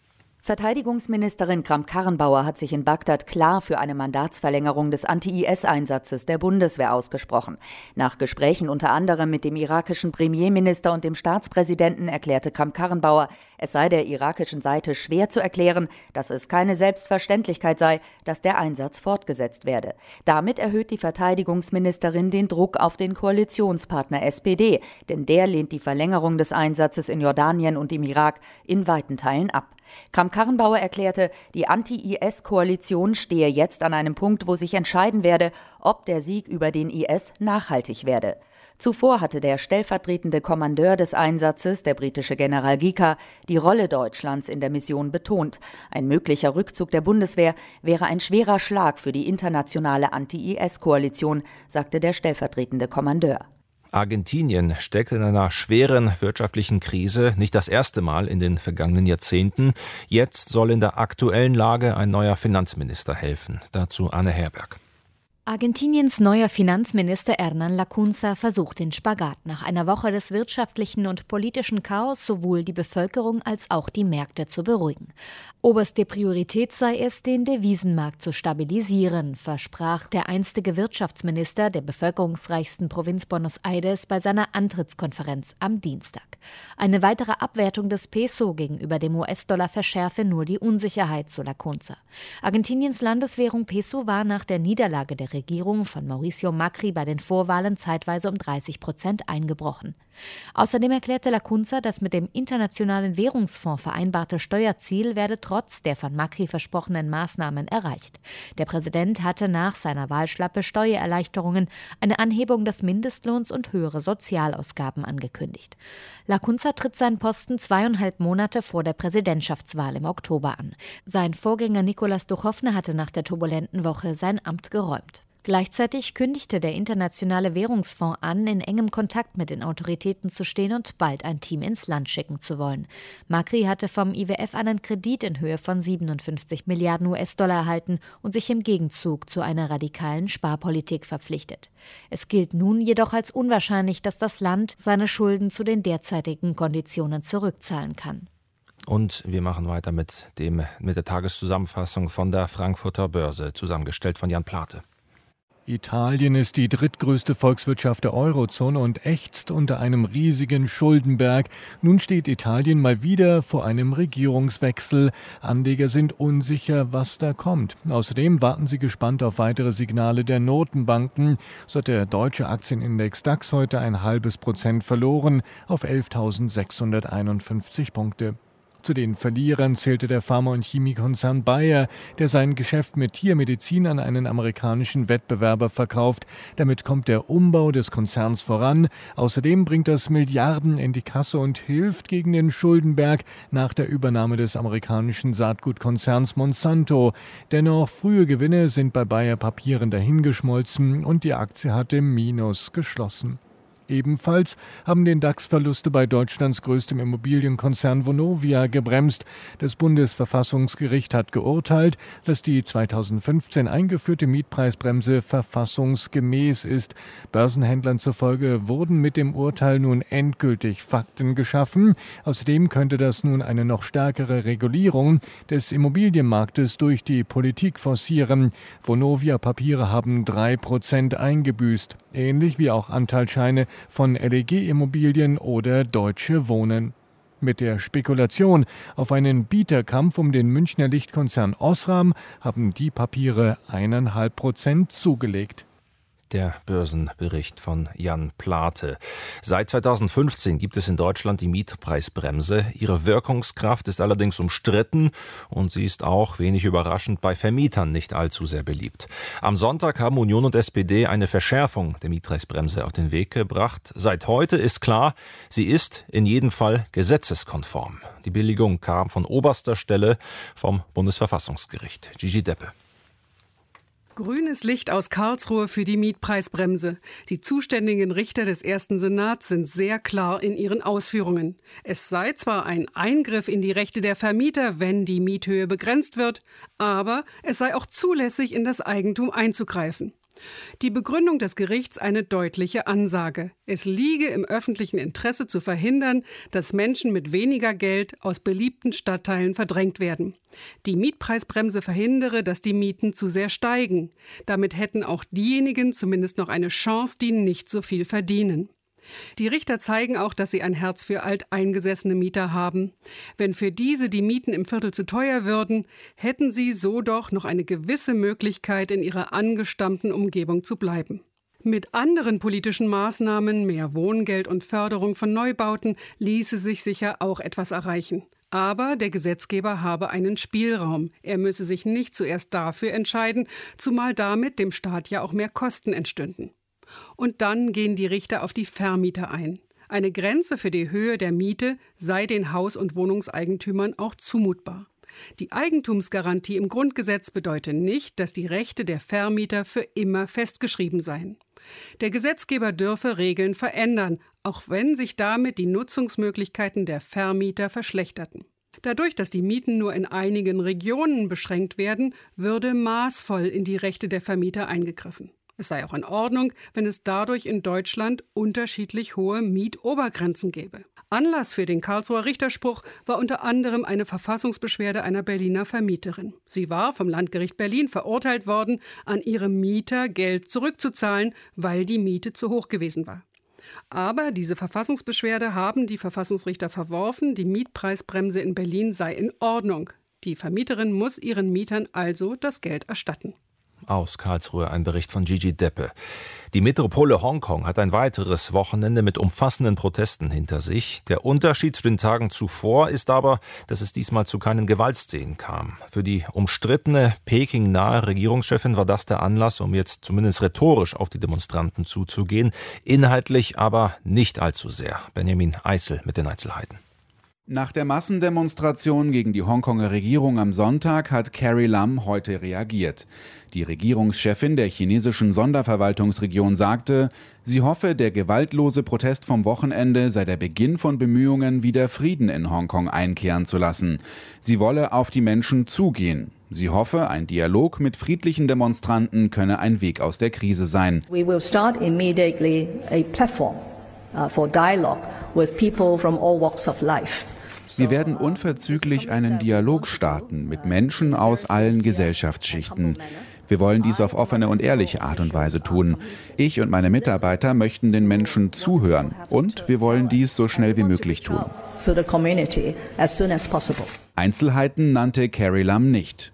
[SPEAKER 19] Verteidigungsministerin Kramp-Karrenbauer hat sich in Bagdad klar für eine Mandatsverlängerung des Anti-I S-Einsatzes der Bundeswehr ausgesprochen. Nach Gesprächen unter anderem mit dem irakischen Premierminister und dem Staatspräsidenten erklärte Kramp-Karrenbauer, es sei der irakischen Seite schwer zu erklären, dass es keine Selbstverständlichkeit sei, dass der Einsatz fortgesetzt werde. Damit erhöht die Verteidigungsministerin den Druck auf den Koalitionspartner S P D, denn der lehnt die Verlängerung des Einsatzes in Jordanien und im Irak in weiten Teilen ab. Kramp-Karrenbauer erklärte, die Anti-I S-Koalition stehe jetzt an einem Punkt, wo sich entscheiden werde, ob der Sieg über den I S nachhaltig werde. Zuvor hatte der stellvertretende Kommandeur des Einsatzes, der britische General Gika, die Rolle Deutschlands in der Mission betont. Ein möglicher Rückzug der Bundeswehr wäre ein schwerer Schlag für die internationale Anti-I S-Koalition, sagte der stellvertretende Kommandeur.
[SPEAKER 2] Argentinien steckt in einer schweren wirtschaftlichen Krise, nicht das erste Mal in den vergangenen Jahrzehnten. Jetzt soll in der aktuellen Lage ein neuer Finanzminister helfen. Dazu Anne Herberg.
[SPEAKER 20] Argentiniens neuer Finanzminister Hernán Lacunza versucht den Spagat. Nach einer Woche des wirtschaftlichen und politischen Chaos sowohl die Bevölkerung als auch die Märkte zu beruhigen. Oberste Priorität sei es, den Devisenmarkt zu stabilisieren, versprach der einstige Wirtschaftsminister der bevölkerungsreichsten Provinz Buenos Aires bei seiner Antrittskonferenz am Dienstag. Eine weitere Abwertung des Peso gegenüber dem U S-Dollar verschärfe nur die Unsicherheit, so Lacunza. Argentiniens Landeswährung Peso war nach der Niederlage der Regierung von Mauricio Macri bei den Vorwahlen zeitweise um dreißig Prozent eingebrochen. Außerdem erklärte Lacunza, das mit dem Internationalen Währungsfonds vereinbarte Steuerziel werde trotz der von Macri versprochenen Maßnahmen erreicht. Der Präsident hatte nach seiner Wahlschlappe Steuererleichterungen, eine Anhebung des Mindestlohns und höhere Sozialausgaben angekündigt. Lacunza tritt seinen Posten zweieinhalb Monate vor der Präsidentschaftswahl im Oktober an. Sein Vorgänger Nicolás Duchovne hatte nach der turbulenten Woche sein Amt geräumt. Gleichzeitig kündigte der Internationale Währungsfonds an, in engem Kontakt mit den Autoritäten zu stehen und bald ein Team ins Land schicken zu wollen. Macri hatte vom I W F einen Kredit in Höhe von siebenundfünfzig Milliarden U S-Dollar erhalten und sich im Gegenzug zu einer radikalen Sparpolitik verpflichtet. Es gilt nun jedoch als unwahrscheinlich, dass das Land seine Schulden zu den derzeitigen Konditionen zurückzahlen kann.
[SPEAKER 2] Und wir machen weiter mit, dem, mit der Tageszusammenfassung von der Frankfurter Börse, zusammengestellt von Jan Plate.
[SPEAKER 21] Italien ist die drittgrößte Volkswirtschaft der Eurozone und ächzt unter einem riesigen Schuldenberg. Nun steht Italien mal wieder vor einem Regierungswechsel. Anleger sind unsicher, was da kommt. Außerdem warten sie gespannt auf weitere Signale der Notenbanken. So hat der deutsche Aktienindex DAX heute ein halbes Prozent verloren auf elftausendsechshunderteinundfünfzig Punkte. Zu den Verlierern zählte der Pharma- und Chemiekonzern Bayer, der sein Geschäft mit Tiermedizin an einen amerikanischen Wettbewerber verkauft. Damit kommt der Umbau des Konzerns voran. Außerdem bringt das Milliarden in die Kasse und hilft gegen den Schuldenberg nach der Übernahme des amerikanischen Saatgutkonzerns Monsanto. Dennoch, frühe Gewinne sind bei Bayer Papieren dahingeschmolzen und die Aktie hat im Minus geschlossen. Ebenfalls haben den DAX-Verluste bei Deutschlands größtem Immobilienkonzern Vonovia gebremst. Das Bundesverfassungsgericht hat geurteilt, dass die zweitausendfünfzehn eingeführte Mietpreisbremse verfassungsgemäß ist. Börsenhändlern zufolge wurden mit dem Urteil nun endgültig Fakten geschaffen. Außerdem könnte das nun eine noch stärkere Regulierung des Immobilienmarktes durch die Politik forcieren. Vonovia-Papiere haben drei Prozent eingebüßt, ähnlich wie auch Anteilsscheine von L E G-Immobilien oder Deutsche Wohnen. Mit der Spekulation auf einen Bieterkampf um den Münchner Lichtkonzern Osram haben die Papiere eineinhalb Prozent zugelegt.
[SPEAKER 2] Der Börsenbericht von Jan Plate. Seit zweitausendfünfzehn gibt es in Deutschland die Mietpreisbremse. Ihre Wirkungskraft ist allerdings umstritten und sie ist auch, wenig überraschend, bei Vermietern nicht allzu sehr beliebt. Am Sonntag haben Union und S P D eine Verschärfung der Mietpreisbremse auf den Weg gebracht. Seit heute ist klar, sie ist in jedem Fall gesetzeskonform. Die Billigung kam von oberster Stelle vom Bundesverfassungsgericht. Gigi Deppe.
[SPEAKER 1] Grünes Licht aus Karlsruhe für die Mietpreisbremse. Die zuständigen Richter des ersten Senats sind sehr klar in ihren Ausführungen. Es sei zwar ein Eingriff in die Rechte der Vermieter, wenn die Miethöhe begrenzt wird, aber es sei auch zulässig, in das Eigentum einzugreifen. Die Begründung des Gerichts eine deutliche Ansage. Es liege im öffentlichen Interesse zu verhindern, dass Menschen mit weniger Geld aus beliebten Stadtteilen verdrängt werden. Die Mietpreisbremse verhindere, dass die Mieten zu sehr steigen. Damit hätten auch diejenigen zumindest noch eine Chance, die nicht so viel verdienen. Die Richter zeigen auch, dass sie ein Herz für alteingesessene Mieter haben. Wenn für diese die Mieten im Viertel zu teuer würden, hätten sie so doch noch eine gewisse Möglichkeit, in ihrer angestammten Umgebung zu bleiben. Mit anderen politischen Maßnahmen, mehr Wohngeld und Förderung von Neubauten, ließe sich sicher auch etwas erreichen. Aber der Gesetzgeber habe einen Spielraum. Er müsse sich nicht zuerst dafür entscheiden, zumal damit dem Staat ja auch mehr Kosten entstünden. Und dann gehen die Richter auf die Vermieter ein. Eine Grenze für die Höhe der Miete sei den Haus- und Wohnungseigentümern auch zumutbar. Die Eigentumsgarantie im Grundgesetz bedeutet nicht, dass die Rechte der Vermieter für immer festgeschrieben seien. Der Gesetzgeber dürfe Regeln verändern, auch wenn sich damit die Nutzungsmöglichkeiten der Vermieter verschlechterten. Dadurch, dass die Mieten nur in einigen Regionen beschränkt werden, würde maßvoll in die Rechte der Vermieter eingegriffen. Es sei auch in Ordnung, wenn es dadurch in Deutschland unterschiedlich hohe Mietobergrenzen gäbe. Anlass für den Karlsruher Richterspruch war unter anderem eine Verfassungsbeschwerde einer Berliner Vermieterin. Sie war vom Landgericht Berlin verurteilt worden, an ihre Mieter Geld zurückzuzahlen, weil die Miete zu hoch gewesen war. Aber diese Verfassungsbeschwerde haben die Verfassungsrichter verworfen. Die Mietpreisbremse in Berlin sei in Ordnung. Die Vermieterin muss ihren Mietern also das Geld erstatten.
[SPEAKER 2] Aus Karlsruhe ein Bericht von Gigi Deppe. Die Metropole Hongkong hat ein weiteres Wochenende mit umfassenden Protesten hinter sich. Der Unterschied zu den Tagen zuvor ist aber, dass es diesmal zu keinen Gewaltszenen kam. Für die umstrittene Peking-nahe Regierungschefin war das der Anlass, um jetzt zumindest rhetorisch auf die Demonstranten zuzugehen, inhaltlich aber nicht allzu sehr. Benjamin Eisel mit den Einzelheiten.
[SPEAKER 22] Nach der Massendemonstration gegen die Hongkonger Regierung am Sonntag hat Carrie Lam heute reagiert. Die Regierungschefin der chinesischen Sonderverwaltungsregion sagte, sie hoffe, der gewaltlose Protest vom Wochenende sei der Beginn von Bemühungen, wieder Frieden in Hongkong einkehren zu lassen. Sie wolle auf die Menschen zugehen. Sie hoffe, ein Dialog mit friedlichen Demonstranten könne ein Weg aus der Krise sein.
[SPEAKER 23] We will start immediately a platform uh, for dialogue with people from all walks of life.
[SPEAKER 22] Wir werden unverzüglich einen Dialog starten mit Menschen aus allen Gesellschaftsschichten. Wir wollen dies auf offene und ehrliche Art und Weise tun. Ich und meine Mitarbeiter möchten den Menschen zuhören und wir wollen dies so schnell wie möglich tun.
[SPEAKER 23] To the community as soon as possible.
[SPEAKER 22] Einzelheiten nannte Carrie Lam nicht.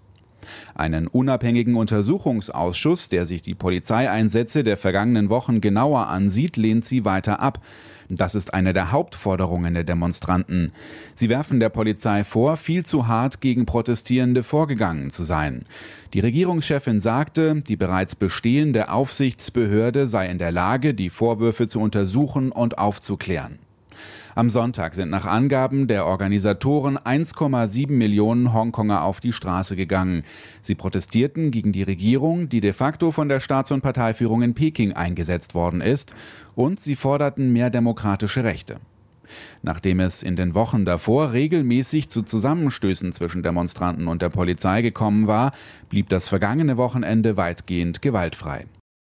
[SPEAKER 22] Einen unabhängigen Untersuchungsausschuss, der sich die Polizeieinsätze der vergangenen Wochen genauer ansieht, lehnt sie weiter ab. Das ist eine der Hauptforderungen der Demonstranten. Sie werfen der Polizei vor, viel zu hart gegen Protestierende vorgegangen zu sein. Die Regierungschefin sagte, die bereits bestehende Aufsichtsbehörde sei in der Lage, die Vorwürfe zu untersuchen und aufzuklären. Am Sonntag sind nach Angaben der Organisatoren eins Komma sieben Millionen Hongkonger auf die Straße gegangen. Sie protestierten gegen die Regierung, die de facto von der Staats- und Parteiführung in Peking eingesetzt worden ist, und sie forderten mehr demokratische Rechte. Nachdem es in den Wochen davor regelmäßig zu Zusammenstößen zwischen Demonstranten und der Polizei gekommen war, blieb das vergangene Wochenende weitgehend gewaltfrei.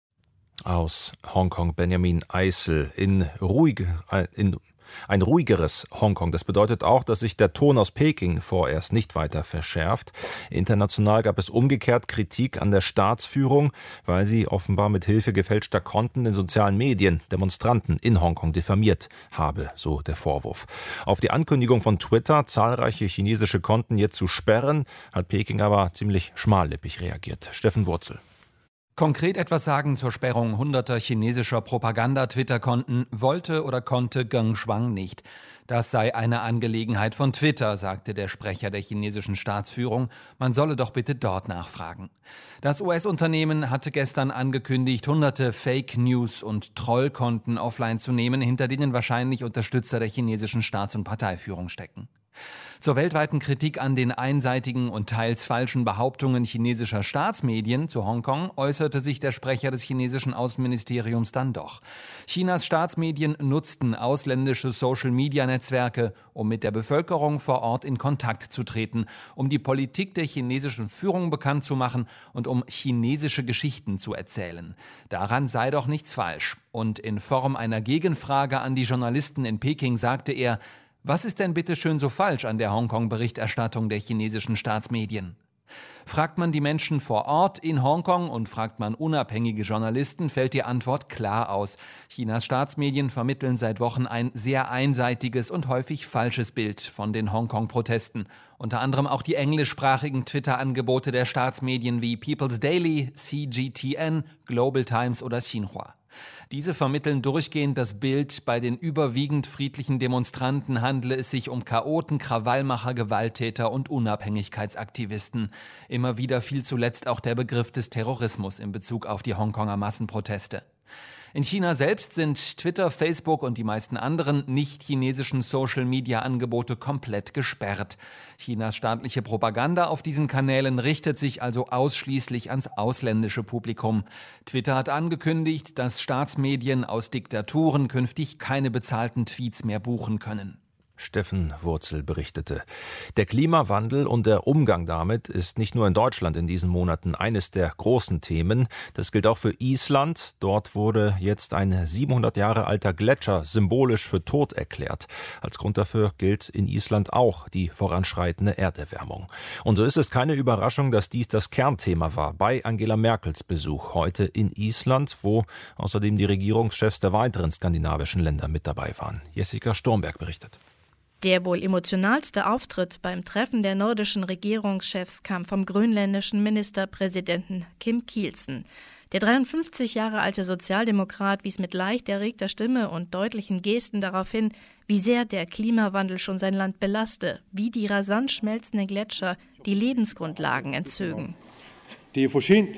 [SPEAKER 2] Aus Hongkong Benjamin Eisel in ruhig, in Ein ruhigeres Hongkong. Das bedeutet auch, dass sich der Ton aus Peking vorerst nicht weiter verschärft. International gab es umgekehrt Kritik an der Staatsführung, weil sie offenbar mit Hilfe gefälschter Konten in sozialen Medien Demonstranten in Hongkong diffamiert habe, so der Vorwurf. Auf die Ankündigung von Twitter, zahlreiche chinesische Konten jetzt zu sperren, hat Peking aber ziemlich schmallippig reagiert. Steffen Wurzel.
[SPEAKER 3] Konkret etwas sagen zur Sperrung hunderter chinesischer Propaganda-Twitter-Konten wollte oder konnte Geng Shuang nicht. Das sei eine Angelegenheit von Twitter, sagte der Sprecher der chinesischen Staatsführung. Man solle doch bitte dort nachfragen. Das U S-Unternehmen hatte gestern angekündigt, hunderte Fake News und Trollkonten offline zu nehmen, hinter denen wahrscheinlich Unterstützer der chinesischen Staats- und Parteiführung stecken. Zur weltweiten Kritik an den einseitigen und teils falschen Behauptungen chinesischer Staatsmedien zu Hongkong äußerte sich der Sprecher des chinesischen Außenministeriums dann doch. Chinas Staatsmedien nutzten ausländische Social-Media-Netzwerke, um mit der Bevölkerung vor Ort in Kontakt zu treten, um die Politik der chinesischen Führung bekannt zu machen und um chinesische Geschichten zu erzählen. Daran sei doch nichts falsch. Und in Form einer Gegenfrage an die Journalisten in Peking sagte er: Was ist denn bitte schön so falsch an der Hongkong-Berichterstattung der chinesischen Staatsmedien? Fragt man die Menschen vor Ort in Hongkong und fragt man unabhängige Journalisten, fällt die Antwort klar aus. Chinas Staatsmedien vermitteln seit Wochen ein sehr einseitiges und häufig falsches Bild von den Hongkong-Protesten. Unter anderem auch die englischsprachigen Twitter-Angebote der Staatsmedien wie People's Daily, C G T N, Global Times oder Xinhua. Diese vermitteln durchgehend das Bild, bei den überwiegend friedlichen Demonstranten handle es sich um Chaoten, Krawallmacher, Gewalttäter und Unabhängigkeitsaktivisten. Immer wieder fiel zuletzt auch der Begriff des Terrorismus in Bezug auf die Hongkonger Massenproteste. In China selbst sind Twitter, Facebook und die meisten anderen nicht-chinesischen Social-Media-Angebote komplett gesperrt. Chinas staatliche Propaganda auf diesen Kanälen richtet sich also ausschließlich ans ausländische Publikum. Twitter hat angekündigt, dass Staatsmedien aus Diktaturen künftig keine bezahlten Tweets mehr buchen können.
[SPEAKER 2] Steffen Wurzel berichtete. Der Klimawandel und der Umgang damit ist nicht nur in Deutschland in diesen Monaten eines der großen Themen. Das gilt auch für Island. Dort wurde jetzt ein siebenhundert Jahre alter Gletscher symbolisch für tot erklärt. Als Grund dafür gilt in Island auch die voranschreitende Erderwärmung. Und so ist es keine Überraschung, dass dies das Kernthema war bei Angela Merkels Besuch heute in Island, wo außerdem die Regierungschefs der weiteren skandinavischen Länder mit dabei waren. Jessica Stormberg berichtet.
[SPEAKER 4] Der wohl emotionalste Auftritt beim Treffen der nordischen Regierungschefs kam vom grönländischen Ministerpräsidenten Kim Kielsen. Der dreiundfünfzig Jahre alte Sozialdemokrat wies mit leicht erregter Stimme und deutlichen Gesten darauf hin, wie sehr der Klimawandel schon sein Land belaste, wie die rasant schmelzenden Gletscher die Lebensgrundlagen entzögen.
[SPEAKER 5] Det er for sent,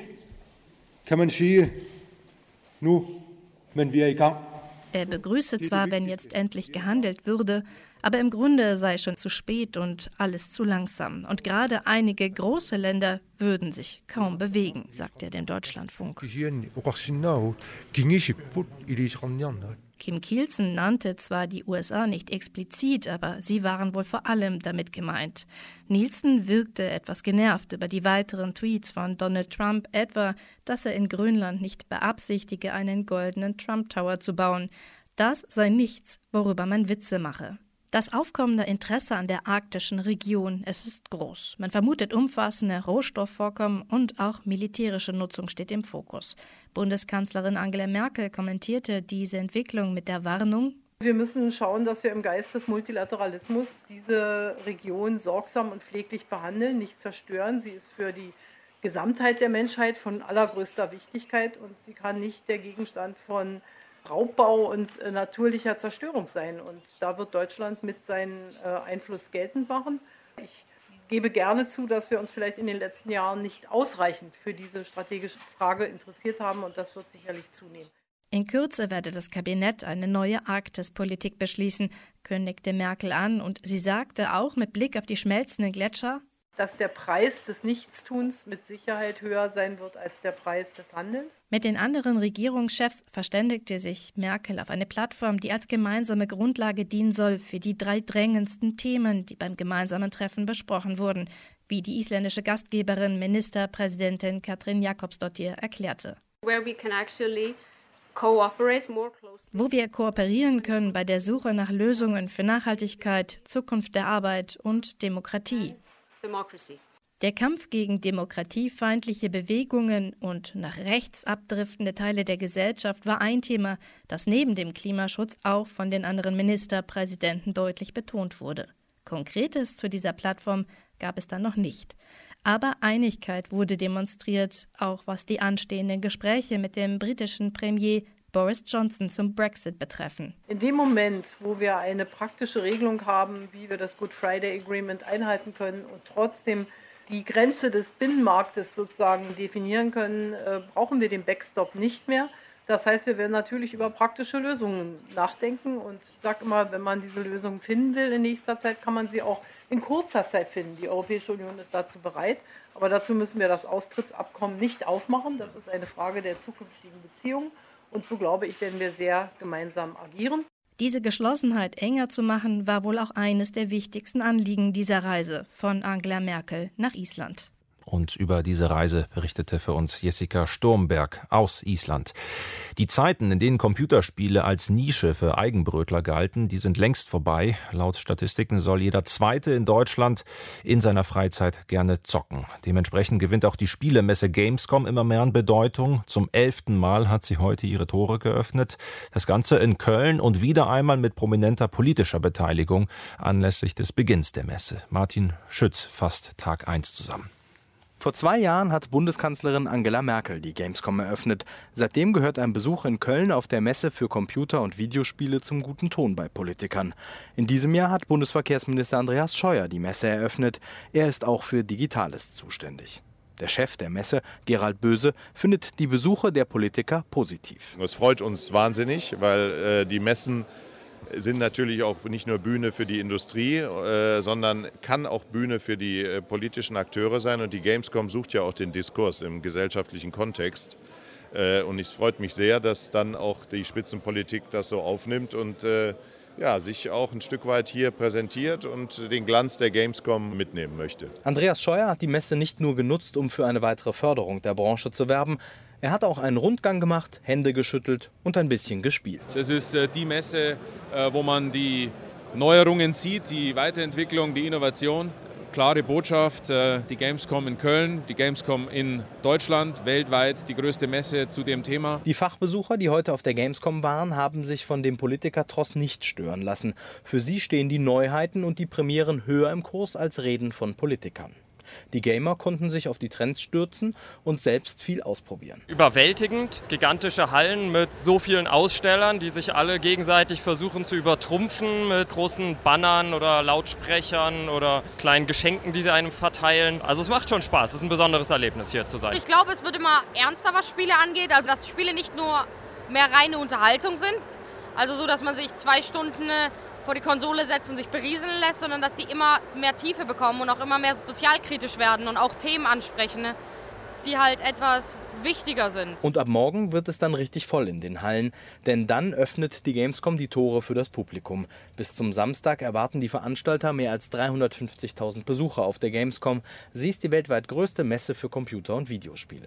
[SPEAKER 5] kan man sige, nu, men wir er i gang.
[SPEAKER 4] Er begrüße zwar, wenn jetzt endlich gehandelt würde, aber im Grunde sei schon zu spät und alles zu langsam. Und gerade einige große Länder würden sich kaum bewegen, sagt er dem Deutschlandfunk. Kim Kielsen nannte zwar die U S A nicht explizit, aber sie waren wohl vor allem damit gemeint. Nielsen wirkte etwas genervt über die weiteren Tweets von Donald Trump, etwa, dass er in Grönland nicht beabsichtige, einen goldenen Trump Tower zu bauen. Das sei nichts, worüber man Witze mache. Das aufkommende Interesse an der arktischen Region, es ist groß. Man vermutet umfassende Rohstoffvorkommen und auch militärische Nutzung steht im Fokus. Bundeskanzlerin Angela Merkel kommentierte diese Entwicklung mit der Warnung:
[SPEAKER 24] Wir müssen schauen, dass wir im Geist des Multilateralismus diese Region sorgsam und pfleglich behandeln, nicht zerstören. Sie ist für die Gesamtheit der Menschheit von allergrößter Wichtigkeit und sie kann nicht der Gegenstand von Raubbau und äh, natürlicher Zerstörung sein. Und da wird Deutschland mit seinem äh, Einfluss geltend machen. Ich gebe gerne zu, dass wir uns vielleicht in den letzten Jahren nicht ausreichend für diese strategische Frage interessiert haben und das wird sicherlich zunehmen.
[SPEAKER 4] In Kürze werde das Kabinett eine neue Arktispolitik beschließen, kündigte Merkel an und sie sagte auch mit Blick auf die schmelzenden Gletscher,
[SPEAKER 24] dass der Preis des Nichtstuns mit Sicherheit höher sein wird als der Preis des Handelns.
[SPEAKER 4] Mit den anderen Regierungschefs verständigte sich Merkel auf eine Plattform, die als gemeinsame Grundlage dienen soll für die drei drängendsten Themen, die beim gemeinsamen Treffen besprochen wurden, wie die isländische Gastgeberin Ministerpräsidentin Katrín Jakobsdóttir erklärte.
[SPEAKER 6] Where we can actually
[SPEAKER 4] Wo wir kooperieren können bei der Suche nach Lösungen für Nachhaltigkeit, Zukunft der Arbeit und Demokratie. Der Kampf gegen demokratiefeindliche Bewegungen und nach rechts abdriftende Teile der Gesellschaft war ein Thema, das neben dem Klimaschutz auch von den anderen Ministerpräsidenten deutlich betont wurde. Konkretes zu dieser Plattform gab es dann noch nicht. Aber Einigkeit wurde demonstriert, auch was die anstehenden Gespräche mit dem britischen Premier Boris Johnson zum Brexit betreffen.
[SPEAKER 24] In dem Moment, wo wir eine praktische Regelung haben, wie wir das Good Friday Agreement einhalten können und trotzdem die Grenze des Binnenmarktes sozusagen definieren können, brauchen wir den Backstop nicht mehr. Das heißt, wir werden natürlich über praktische Lösungen nachdenken und ich sage immer, wenn man diese Lösungen finden will in nächster Zeit, kann man sie auch in kurzer Zeit finden. Die Europäische Union ist dazu bereit, aber dazu müssen wir das Austrittsabkommen nicht aufmachen. Das ist eine Frage der zukünftigen Beziehungen und so glaube ich, werden wir sehr gemeinsam agieren.
[SPEAKER 4] Diese Geschlossenheit enger zu machen, war wohl auch eines der wichtigsten Anliegen dieser Reise von Angela Merkel nach Island.
[SPEAKER 2] Und über diese Reise berichtete für uns Jessica Sturmberg aus Island. Die Zeiten, in denen Computerspiele als Nische für Eigenbrötler galten, die sind längst vorbei. Laut Statistiken soll jeder Zweite in Deutschland in seiner Freizeit gerne zocken. Dementsprechend gewinnt auch die Spielemesse Gamescom immer mehr an Bedeutung. Zum elften Mal hat sie heute ihre Tore geöffnet. Das Ganze in Köln und wieder einmal mit prominenter politischer Beteiligung anlässlich des Beginns der Messe. Martin Schütz fasst Tag eins zusammen.
[SPEAKER 8] Vor zwei Jahren hat Bundeskanzlerin Angela Merkel die Gamescom eröffnet. Seitdem gehört ein Besuch in Köln auf der Messe für Computer- und Videospiele zum guten Ton bei Politikern. In diesem Jahr hat Bundesverkehrsminister Andreas Scheuer die Messe eröffnet. Er ist auch für Digitales zuständig. Der Chef der Messe, Gerald Böse, findet die Besuche der Politiker positiv.
[SPEAKER 9] Es freut uns wahnsinnig, weil äh, die Messen sind natürlich auch nicht nur Bühne für die Industrie, äh, sondern kann auch Bühne für die äh, politischen Akteure sein. Und die Gamescom sucht ja auch den Diskurs im gesellschaftlichen Kontext. Äh, und es freut mich sehr, dass dann auch die Spitzenpolitik das so aufnimmt und äh, ja, sich auch ein Stück weit hier präsentiert und den Glanz der Gamescom mitnehmen möchte.
[SPEAKER 8] Andreas Scheuer hat die Messe nicht nur genutzt, um für eine weitere Förderung der Branche zu werben. Er hat auch einen Rundgang gemacht, Hände geschüttelt und ein bisschen gespielt.
[SPEAKER 10] Das ist äh, die Messe, äh, wo man die Neuerungen sieht, die Weiterentwicklung, die Innovation. Klare Botschaft, äh, die Gamescom in Köln, die Gamescom in Deutschland, weltweit die größte Messe zu dem Thema.
[SPEAKER 8] Die Fachbesucher, die heute auf der Gamescom waren, haben sich von dem Politikertross nicht stören lassen. Für sie stehen die Neuheiten und die Premieren höher im Kurs als Reden von Politikern. Die Gamer konnten sich auf die Trends stürzen und selbst viel ausprobieren.
[SPEAKER 25] Überwältigend, gigantische Hallen mit so vielen Ausstellern, die sich alle gegenseitig versuchen zu übertrumpfen mit großen Bannern oder Lautsprechern oder kleinen Geschenken, die sie einem verteilen. Also es macht schon Spaß, es ist ein besonderes Erlebnis, hier zu sein.
[SPEAKER 26] Ich glaube, es wird immer ernster, was Spiele angeht, also dass Spiele nicht nur mehr reine Unterhaltung sind, also so, dass man sich zwei Stunden vor die Konsole setzt und sich berieseln lässt, sondern dass die immer mehr Tiefe bekommen und auch immer mehr sozialkritisch werden und auch Themen ansprechen, die halt etwas wichtiger sind.
[SPEAKER 8] Und ab morgen wird es dann richtig voll in den Hallen, denn dann öffnet die Gamescom die Tore für das Publikum. Bis zum Samstag erwarten die Veranstalter mehr als dreihundertfünfzigtausend Besucher auf der Gamescom. Sie ist die weltweit größte Messe für Computer- und Videospiele.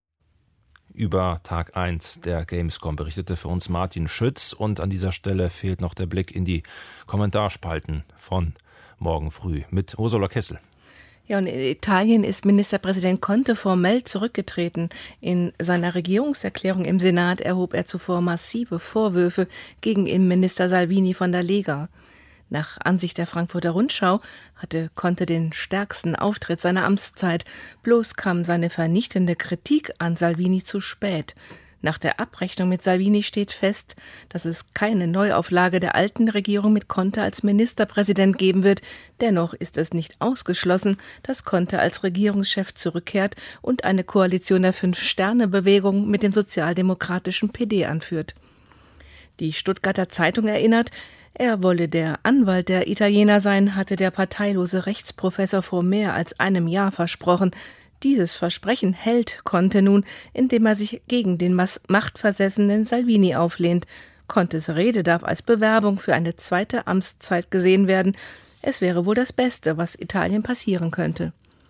[SPEAKER 2] Über Tag eins der Gamescom berichtete für uns Martin Schütz und an dieser Stelle fehlt noch der Blick in die Kommentarspalten von morgen früh mit Ursula Kessel.
[SPEAKER 27] Ja, und in Italien ist Ministerpräsident Conte formell zurückgetreten. In seiner Regierungserklärung im Senat erhob er zuvor massive Vorwürfe gegen Innenminister Salvini von der Lega. Nach Ansicht der Frankfurter Rundschau hatte Conte den stärksten Auftritt seiner Amtszeit, bloß kam seine vernichtende Kritik an Salvini zu spät. Nach der Abrechnung mit Salvini steht fest, dass es keine Neuauflage der alten Regierung mit Conte als Ministerpräsident geben wird. Dennoch ist es nicht ausgeschlossen, dass Conte als Regierungschef zurückkehrt und eine Koalition der Fünf-Sterne-Bewegung mit dem sozialdemokratischen P D anführt. Die Stuttgarter Zeitung erinnert, er wolle der Anwalt der Italiener sein, hatte der parteilose Rechtsprofessor vor mehr als einem Jahr versprochen. Dieses Versprechen hält Conte nun, indem er sich gegen den machtversessenen Salvini auflehnt. Contes Rede darf als Bewerbung für eine zweite Amtszeit gesehen werden. Es wäre wohl das Beste, was Italien passieren könnte.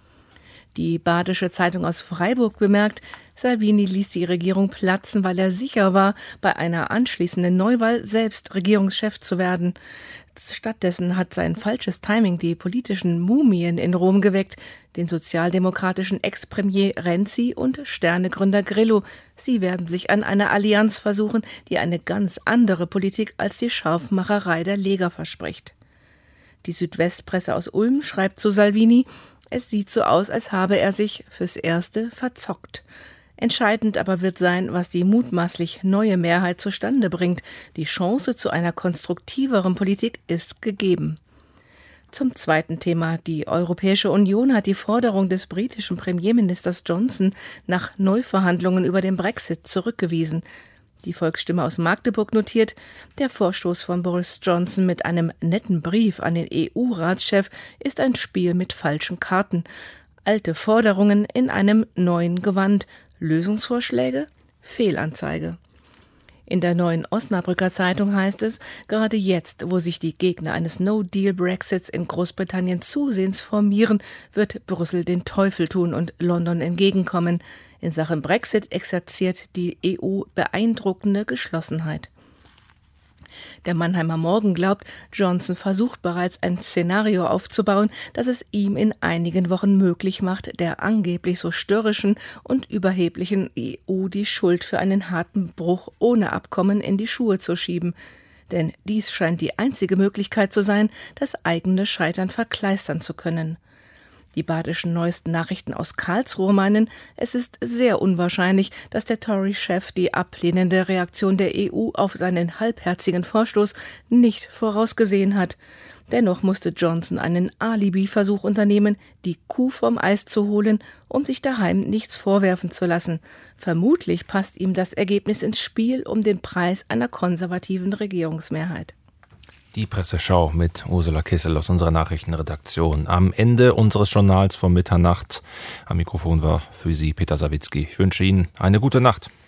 [SPEAKER 27] Die Badische Zeitung aus Freiburg bemerkt, Salvini ließ die Regierung platzen, weil er sicher war, bei einer anschließenden Neuwahl selbst Regierungschef zu werden. Stattdessen hat sein falsches Timing die politischen Mumien in Rom geweckt, den sozialdemokratischen Ex-Premier Renzi und Sterne-Gründer Grillo. Sie werden sich an einer Allianz versuchen, die eine ganz andere Politik als die Scharfmacherei der Lega verspricht. Die Südwestpresse aus Ulm schreibt zu Salvini, es sieht so aus, als habe er sich fürs Erste verzockt. Entscheidend aber wird sein, was die mutmaßlich neue Mehrheit zustande bringt. Die Chance zu einer konstruktiveren Politik ist gegeben. Zum zweiten Thema. Die Europäische Union hat die Forderung des britischen Premierministers Johnson nach Neuverhandlungen über den Brexit zurückgewiesen. Die Volksstimme aus Magdeburg notiert, der Vorstoß von Boris Johnson mit einem netten Brief an den E U-Ratschef ist ein Spiel mit falschen Karten. Alte Forderungen in einem neuen Gewand. Lösungsvorschläge? Fehlanzeige. In der Neuen Osnabrücker Zeitung heißt es, gerade jetzt, wo sich die Gegner eines No-Deal-Brexits in Großbritannien zusehends formieren, wird Brüssel den Teufel tun und London entgegenkommen. In Sachen Brexit exerziert die E U beeindruckende Geschlossenheit. Der Mannheimer Morgen glaubt, Johnson versucht bereits ein Szenario aufzubauen, das es ihm in einigen Wochen möglich macht, der angeblich so störrischen und überheblichen E U die Schuld für einen harten Bruch ohne Abkommen in die Schuhe zu schieben. Denn dies scheint die einzige Möglichkeit zu sein, das eigene Scheitern verkleistern zu können. Die badischen neuesten Nachrichten aus Karlsruhe meinen, es ist sehr unwahrscheinlich, dass der Tory-Chef die ablehnende Reaktion der E U auf seinen halbherzigen Vorstoß nicht vorausgesehen hat. Dennoch musste Johnson einen Alibi-Versuch unternehmen, die Kuh vom Eis zu holen, um sich daheim nichts vorwerfen zu lassen. Vermutlich passt ihm das Ergebnis ins Spiel um den Preis einer konservativen Regierungsmehrheit.
[SPEAKER 2] Die Presseschau mit Ursula Kissel aus unserer Nachrichtenredaktion. Am Ende unseres Journals vor Mitternacht. Am Mikrofon war für Sie Peter Sawicki. Ich wünsche Ihnen eine gute Nacht.